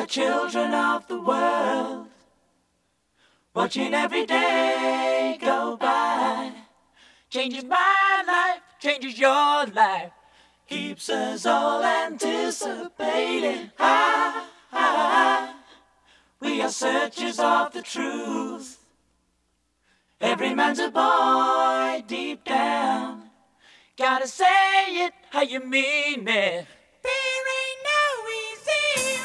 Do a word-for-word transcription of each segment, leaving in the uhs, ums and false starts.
are children of the world, watching every day go by. Changes my life, changes your life, keeps us all anticipating. Ah, ah, ah. We are searchers of the truth. Every man's a boy deep down. Gotta say it how you mean it. There ain't no easy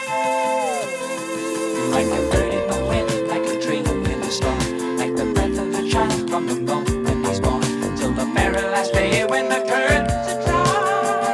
way. Like a bird in the wind, like a dream in the storm, like the breath of a child from the moment he's born, till the very last day when the curtains are drawn.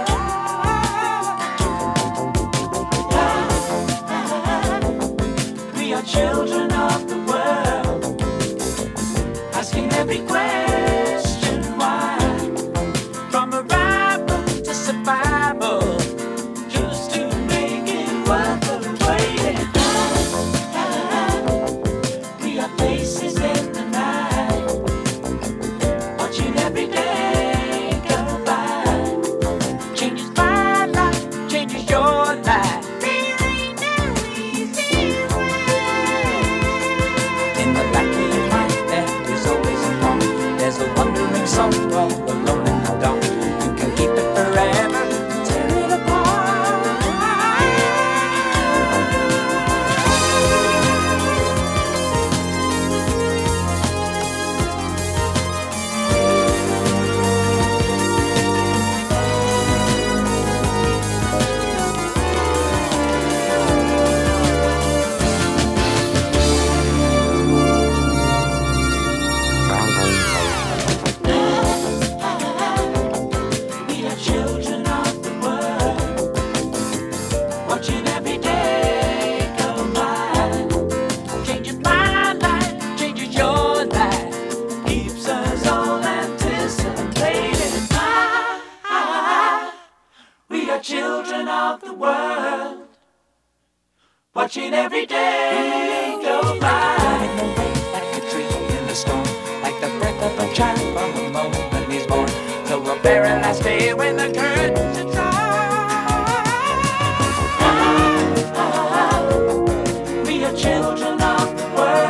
Ah, ah, we are children of the world, asking every question why. From arrival to survival, just to make it worth the waiting. Ah, ah, we are faces in the night, watching every day go by. Changes my life, changes your life. There ain't no easy way. In the back of your mind, there is always a thought. There's a wandering soul all alone in the dark. You can keep it forever, tear it apart. We are children of the world, watching every day go by. Changes my life, changes your life, keeps us all anticipating. Ah, ah, we are children of the world, watching every day go by. Like a tree in the storm, like the breath of a child from the moment he's born, till the very last day when the curtains are drawn. Ah, ah, we are children of the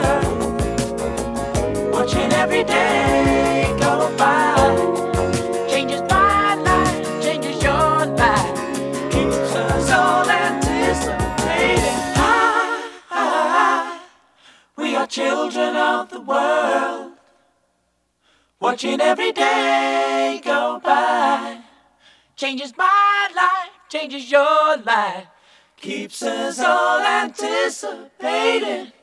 world, watching every day go by. Changes my life, changes your life, keeps us all anticipating. Ah, ah, we are children of the world, watching every day go by. Changes my life, changes your life, keeps us all anticipating.